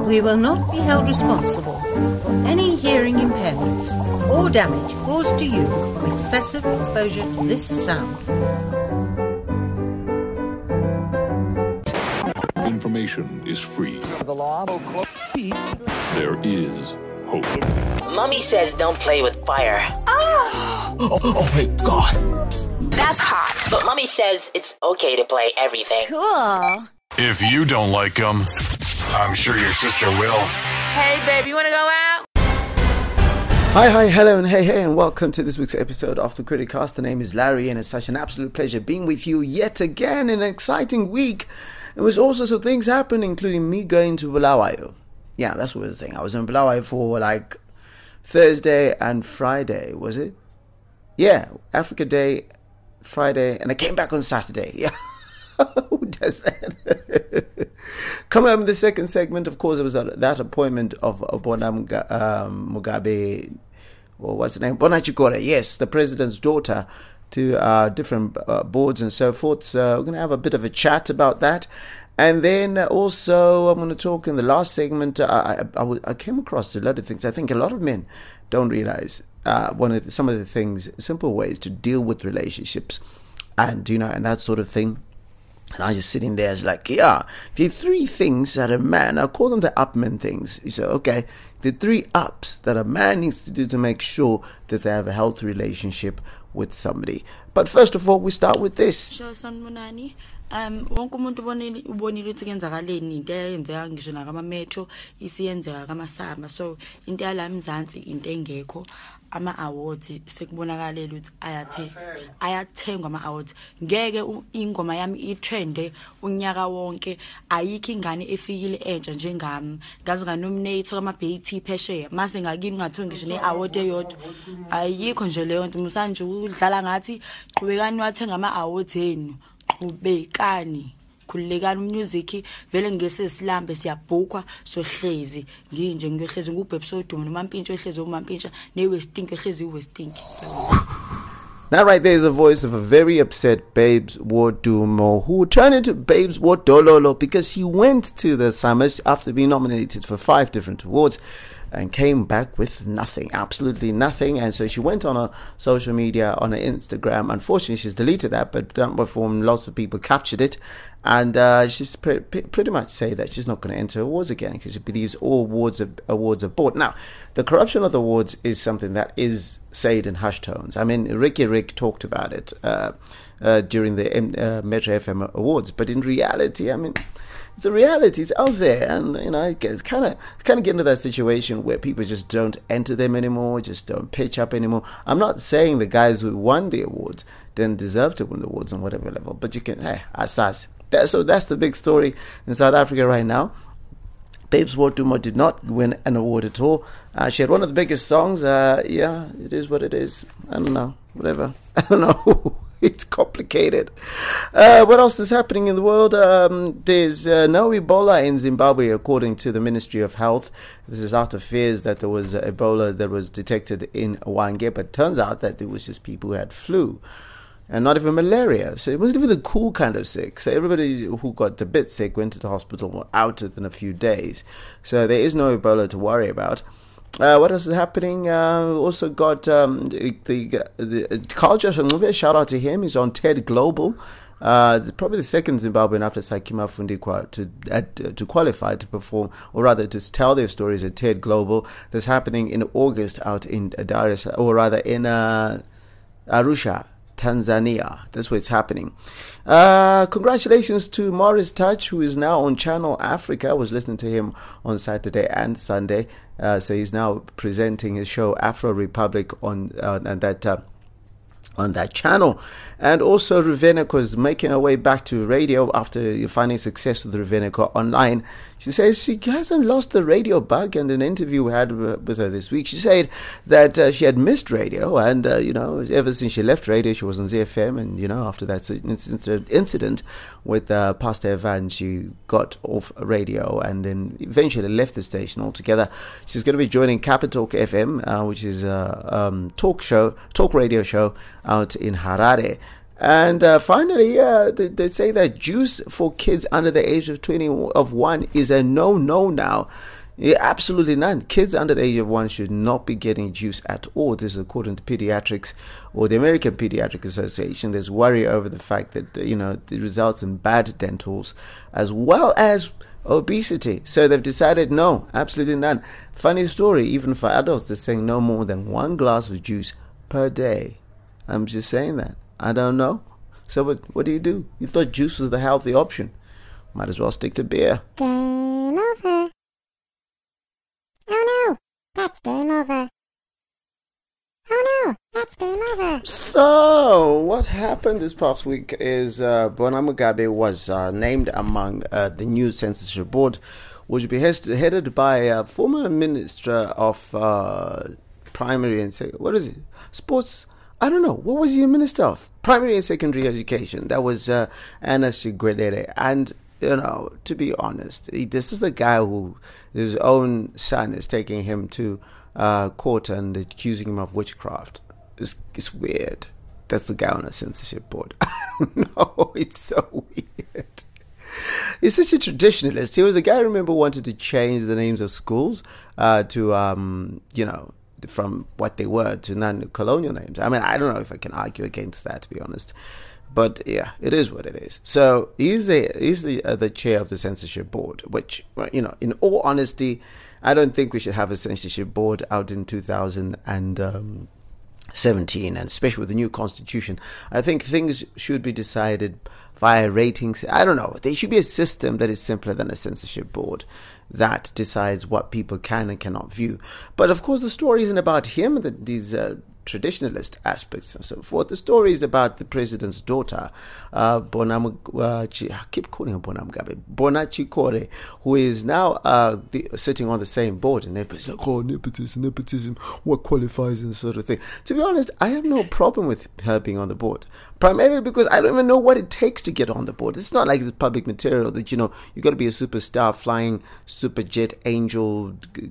We will not be held responsible for any hearing impairments or damage caused to you from excessive exposure to this sound. Information is free. The law. There is hope. Mommy says don't play with fire. Oh my God. That's hot. But Mommy says it's okay to play everything. Cool. If you don't like them, I'm sure your sister will. Hey, babe, you want to go out? Hi, hello, and hey, and welcome to this week's episode of the Criticast. The name is Larry, and it's such an absolute pleasure being with you yet again in an exciting week. There was all sorts of things happening, including me going to Bulawayo. Yeah, that's what was the thing. I was in Bulawayo for like Thursday and Friday, was it? Yeah, Africa Day, Friday, and I came back on Saturday. Yeah. Who does that? Coming up in the second segment, of course, it was that appointment of Bona Mugabe, or what's the name? Bona Chikore, yes, the president's daughter, to different boards and so forth. So we're going to have a bit of a chat about that. And then also I'm going to talk in the last segment. I came across a lot of things. I think a lot of men don't realize some of the things, simple ways to deal with relationships and, and that sort of thing. And I was just sitting there, it's like, yeah, the three things that a man, I call them the upman things. You say, okay, the three ups that a man needs to do to make sure that they have a healthy relationship with somebody. But first of all, we start with this. Wonke umuntu ubonile ukuthi kenzakaleni into eyenzeka ngisho nakamametro isiyenzeka kamasama, so into yala eMzansi into engekho, ama awards sekubonakala ukuthi ayathengwa ama awards. Ngeke ingoma yami itrende unyaka wonke, ayikho ingane efikile entsha njengami ngaze nganominate kwama BET phesheya mase ngakini ngathola ngisho ne-award eyodwa, ayikho nje leyo nto. Musanje udlala ngathi qhubekani wathenga ama awards enu, qhubekani khulekani music vele ngesesilambe siyabhukwa sohlezi nginje ngiyohlezi ngubhebhe soduma nomampintsho ehlezi umampintsha newestinki ehlezi uwestinki. That right there is the voice of a very upset Babes Wodumo, who turned into Babes Wodololo because he went to the summers after being nominated for 5 different awards and came back with nothing, absolutely nothing. And so she went on her social media, on her Instagram. Unfortunately, she's deleted that, but lots of people captured it. And she's pretty much say that she's not going to enter awards again because she believes all awards are bought. Now, the corruption of the awards is something that is said in hushed tones. I mean, Rick talked about it during the Metro FM awards. But in reality, I mean, it's a reality. It's out there, and it's kind of getting into that situation where people just don't enter them anymore, just don't pitch up anymore. I'm not saying the guys who won the awards didn't deserve to win the awards on whatever level, but you can, asas. So that's the big story in South Africa right now. Babes Wodumo did not win an award at all. She had one of the biggest songs. Yeah, it is what it is. I don't know, whatever. I don't know. It's complicated. What else is happening in the world? There's no Ebola in Zimbabwe, according to the Ministry of Health. This is after fears that there was Ebola that was detected in Hwange, but it turns out that it was just people who had flu and not even malaria. So it wasn't even the cool kind of sick. So everybody who got a bit sick went to the hospital, were out within a few days. So there is no Ebola to worry about. What else is happening? Also got the Carl Joshua Ncube, shout out to him. He's on TED Global. Probably the second Zimbabwean after Sakima Fundikwa to qualify to perform, or rather to tell their stories at TED Global. That's happening in August out in in Arusha, Tanzania. That's where it's happening. Congratulations to Morris Touch, who is now on Channel Africa. I was listening to him on Saturday and Sunday. So he's now presenting his show Afro Republic on that channel. And also Ruveneko is making her way back to radio after finding success with Ruveneko online. She says she hasn't lost the radio bug. And in an interview we had with her this week, she said that she had missed radio, and ever since she left radio, she was on ZFM, and after that incident with Pastor Evan, she got off radio and then eventually left the station altogether. She's going to be joining Capital FM, which is a talk radio show out in Harare. And finally, they say that juice for kids under the age of 21 is a no now. Yeah, absolutely none. Kids under the age of 1 should not be getting juice at all. This is according to pediatrics or the American Pediatric Association. There's worry over the fact that, it results in bad dentals as well as obesity. So they've decided no, absolutely none. Funny story, even for adults, they're saying no more than 1 glass of juice per day. I'm just saying that. I don't know. So what do? You thought juice was the healthy option. Might as well stick to beer. Game over. Oh no, that's game over. Oh no, that's game over. So, what happened this past week is Bona Mugabe was named among the new censorship board, which will be headed by former Minister of Primary and Sports. I don't know. What was he a minister of? Primary and Secondary Education. That was Anna Shigwedere. And, to be honest, this is the guy who his own son is taking him to court and accusing him of witchcraft. It's weird. That's the guy on a censorship board. I don't know. It's so weird. He's such a traditionalist. He was the guy I remember wanted to change the names of schools to, from what they were to non-colonial names. I mean, I don't know if I can argue against that, to be honest. But yeah, it is what it is. So he's the chair of the censorship board, which, in all honesty, I don't think we should have a censorship board out in 2017, and especially with the new constitution. I think things should be decided via ratings. I don't know. There should be a system that is simpler than a censorship board that decides what people can and cannot view. But of course, the story isn't about him, these traditionalist aspects and so forth. The story is about the president's daughter, I keep calling her Bona Mugabe, Bona Chikore, who is now sitting on the same board. And everybody's like, oh, nepotism, what qualifies and sort of thing. To be honest, I have no problem with her being on the board. Primarily because I don't even know what it takes to get on the board. It's not like the public material that, you got to be a superstar flying superjet angel,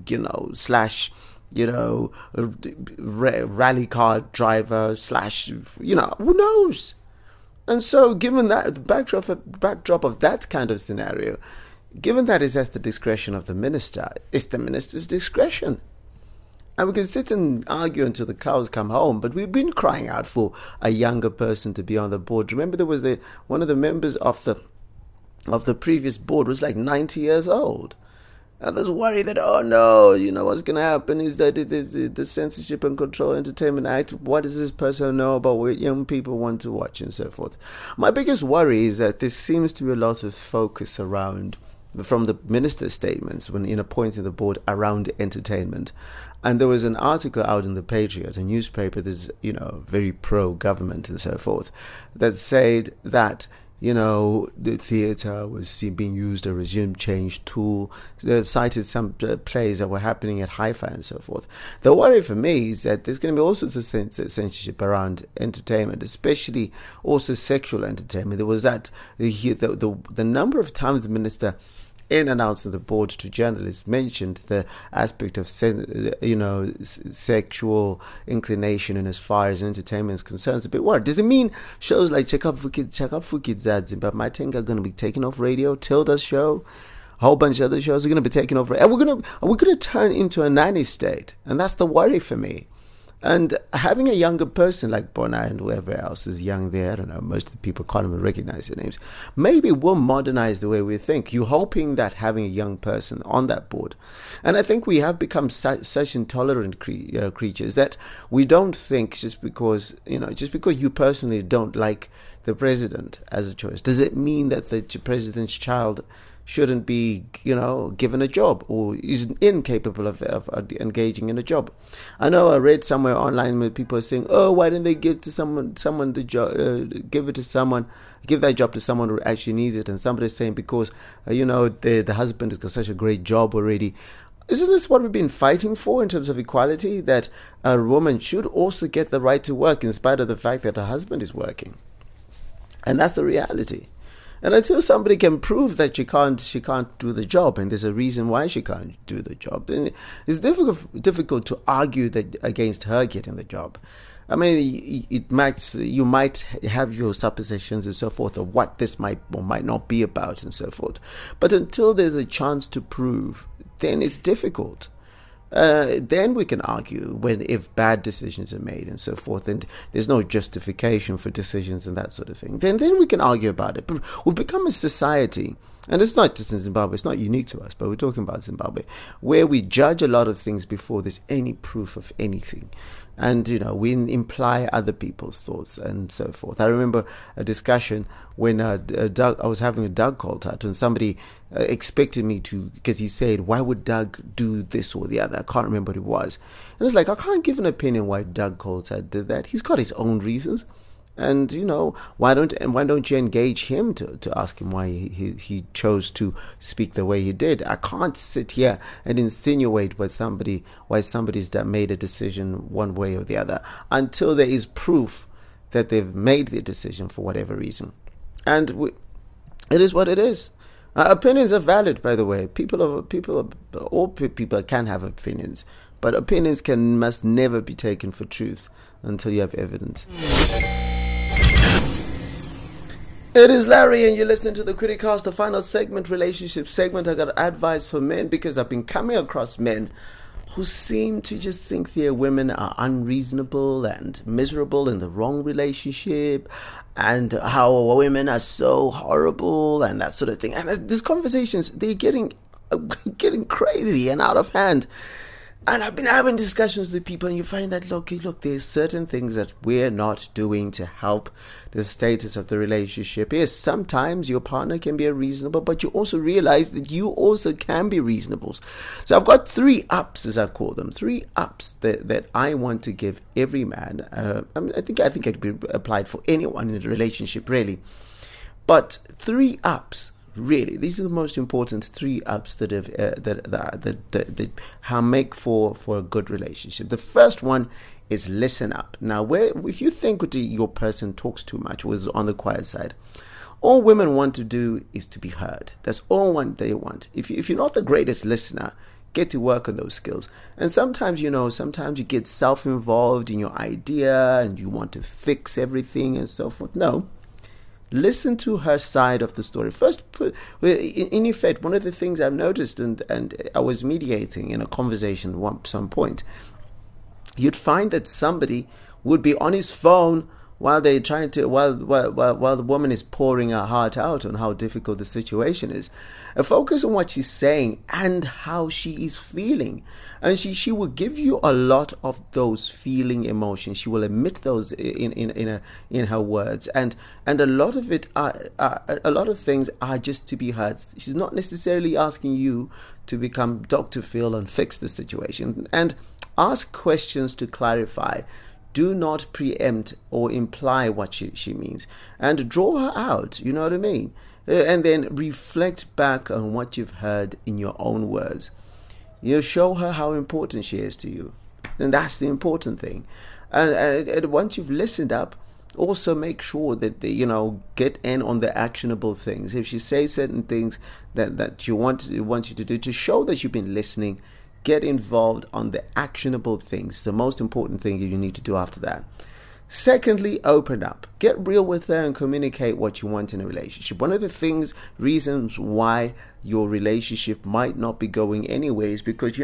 / rally car driver / who knows? And so given that the backdrop of that kind of scenario, given that it's at the discretion of the minister, it's the minister's discretion. And we can sit and argue until the cows come home, but we've been crying out for a younger person to be on the board. Remember, there was one of the members of the previous board was like 90 years old. And there's worry that, oh no, what's going to happen is that the Censorship and Control Entertainment Act, what does this person know about what young people want to watch and so forth? My biggest worry is that there seems to be a lot of focus around, from the minister's statements when appointing the board, around entertainment. And there was an article out in the Patriot, a newspaper that's, very pro-government and so forth, that said that, the theatre was being used as a regime change tool. They cited some plays that were happening at Haifa and so forth. The worry for me is that there's going to be all sorts of censorship around entertainment, especially also sexual entertainment. There was that, the number of times the minister, in announcing the board to journalists, mentioned the aspect of sexual inclination in as far as entertainment is concerned. It's a bit worried. Does it mean shows like Check Up for Kids but my thing are going to be taken off radio? Tilda's show, a whole bunch of other shows are going to be taken off radio. And we're going to turn into a nanny state, and that's the worry for me. And having a younger person like Bona and whoever else is young there, I don't know, most of the people can't even recognize their names, maybe will modernize the way we think. You're hoping that having a young person on that board. And I think we have become such intolerant creatures that we don't think just because you personally don't like the president as a choice, does it mean that the president's child shouldn't be, given a job or is incapable of engaging in a job? I know I read somewhere online where people are saying, oh, why didn't they give to someone the job, give that job to someone who actually needs it? And somebody's saying because, the husband has got such a great job already. Isn't this what we've been fighting for in terms of equality? That a woman should also get the right to work in spite of the fact that her husband is working. And that's the reality. And until somebody can prove that she can't do the job, and there's a reason why she can't do the job, then it's difficult to argue that against her getting the job. I mean, you might have your suppositions and so forth of what this might or might not be about and so forth. But until there's a chance to prove, then it's difficult. Then we can argue if bad decisions are made and so forth, and there's no justification for decisions and that sort of thing. Then we can argue about it. But we've become a society, and it's not just in Zimbabwe, it's not unique to us, but we're talking about Zimbabwe, where we judge a lot of things before there's any proof of anything. And, we imply other people's thoughts and so forth. I remember a discussion when I was having a Doug call out, and somebody expected me to, because he said, why would Doug do this or the other? I can't remember what it was. And it's like, I can't give an opinion why Doug Coulthard did that. He's got his own reasons. And, why don't you engage him to ask him why he chose to speak the way he did? I can't sit here and insinuate why somebody's made a decision one way or the other until there is proof that they've made the decision for whatever reason. And it is what it is. Opinions are valid, by the way. All people can have opinions, but opinions must never be taken for truth until you have evidence. It is Larry, and you're listening to the Criticast, the final segment, relationship segment. I got advice for men because I've been coming across men who seem to just think their women are unreasonable and miserable in the wrong relationship, and how women are so horrible and that sort of thing. And these conversations, they're getting crazy and out of hand. And I've been having discussions with people, and you find that, look, there's certain things that we're not doing to help the status of the relationship. Yes, sometimes your partner can be unreasonable, but you also realize that you also can be reasonable. So I've got 3 ups, as I call them, 3 ups that I want to give every man. I think it'd be applied for anyone in a relationship, really. But 3 ups. Really, these are the most important 3 ups that make for a good relationship. The first one is listen up. Now, if you think your person talks too much or is on the quiet side, all women want to do is to be heard. That's all they want. If you're not the greatest listener, get to work on those skills. And sometimes you get self-involved in your idea and you want to fix everything and so forth. No. Listen to her side of the story. First, in effect, one of the things I've noticed, and I was mediating in a conversation at some point, you'd find that somebody would be on his phone while they're trying to, while the woman is pouring her heart out on how difficult the situation is. Focus on what she's saying and how she is feeling. And she will give you a lot of those feeling emotions. She will emit those in her words, and a lot of it a lot of things are just to be heard. She's not necessarily asking you to become Dr. Phil and fix the situation. And ask questions to clarify. Do not preempt or imply what she means, and draw her out. You know what I mean? And then reflect back on what you've heard in your own words. Show her how important she is to you, and that's the important thing. And once you've listened up, also make sure that get in on the actionable things. If she says certain things that she wants you to do, to show that you've been listening, get involved on the actionable things. The most important thing you need to do after that. Secondly, open up. Get real with her and communicate what you want in a relationship. One of the reasons why your relationship might not be going anywhere is because,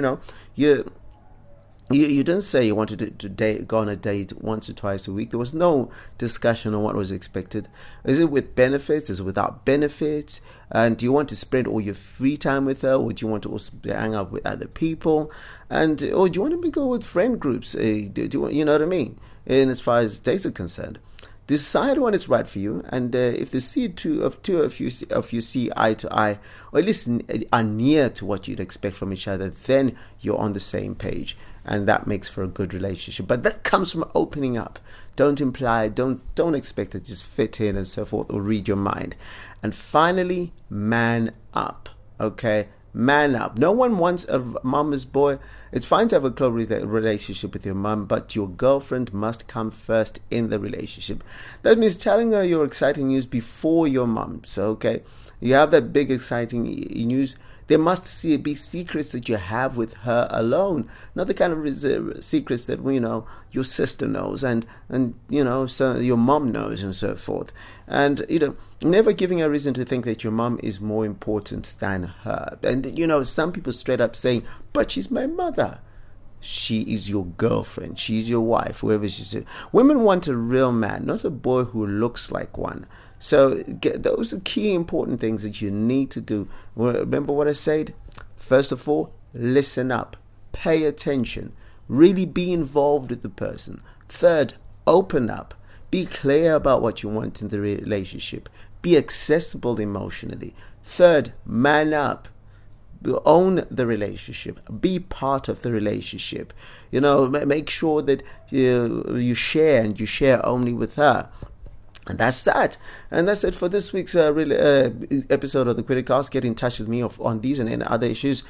you didn't say you wanted to go on a date once or twice a week. There was no discussion on what was expected. Is it with benefits? Is it without benefits? And do you want to spend all your free time with her, or do you want to also hang out with other people? Or do you want to go with friend groups? You know what I mean? And as far as dates are concerned, decide when it's right for you. And if the two of you see eye to eye, or at least are near to what you'd expect from each other, then you're on the same page. And that makes for a good relationship. But that comes from opening up. Don't imply, don't expect it to just fit in and so forth, or read your mind. And finally, man up. Okay? Man up. No one wants a mama's boy. It's fine to have a close relationship with your mom, but your girlfriend must come first in the relationship. That means telling her your exciting news before your mom. So, okay, you have that big exciting news, There must be secrets that you have with her alone, not the kind of secrets that your sister knows and so your mom knows and so forth. And never giving her reason to think that your mom is more important than her. And some people straight up saying, "But she's my mother." She is your girlfriend. She's your wife, whoever she is. Women want a real man, not a boy who looks like one. So those are key important things that you need to do. Remember what I said? First of all, listen up. Pay attention. Really be involved with the person. Third, open up. Be clear about what you want in the relationship. Be accessible emotionally. Third, man up. Own the relationship. Be part of the relationship. Make sure that you share, and you share only with her. And that's that. And that's it for this week's episode of the Criticast. Get in touch with me on these and any other issues.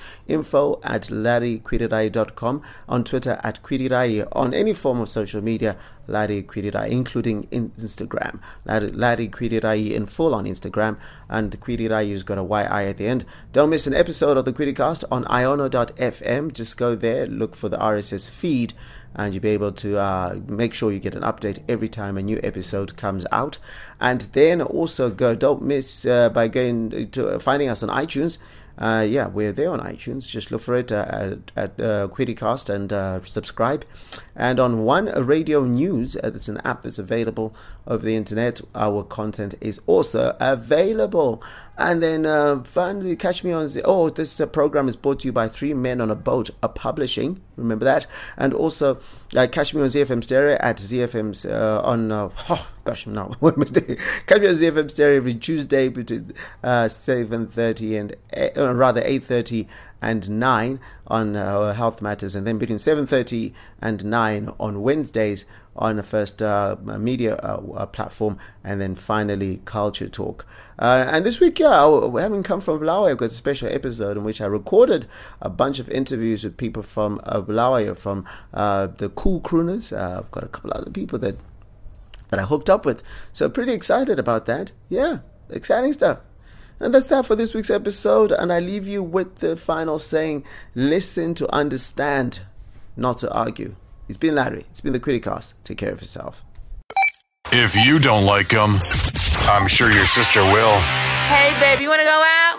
info@larryquidirai.com, on Twitter @Quidirai, on any form of social media, Larry Quidirai, including Instagram. Larry Quidirai in full on Instagram, and Quidirai has got a YI at the end. Don't miss an episode of the Criticast on iono.fm. Just go there, look for the RSS feed, and you'll be able to make sure you get an update every time a new episode comes out. And then also don't miss by going to finding us on iTunes. We're there on iTunes. Just look for it at Criticast and subscribe. And on One Radio News, it's an app that's available over the internet. Our content is also available. And then finally, catch me on this program is brought to you by Three Men on a Boat, publishing. Remember that. And also catch me on ZFM Stereo at ZFM's catch me on ZFM Stereo every Tuesday between 7:30 and 8:30 and 9 on Health Matters, and then between 7:30 and 9 on Wednesdays on the First Media platform, and then finally Culture Talk. And this week, having come from Bulawayo, I've got a special episode in which I recorded a bunch of interviews with people from Bulawayo, from the Cool Crooners. I've got a couple other people that I hooked up with. So pretty excited about that. Yeah, exciting stuff. And that's that for this week's episode. And I leave you with the final saying, listen to understand, not to argue. It's been Larry. It's been the Criticast. Take care of yourself. If you don't like them, I'm sure your sister will. Hey, baby, you want to go out?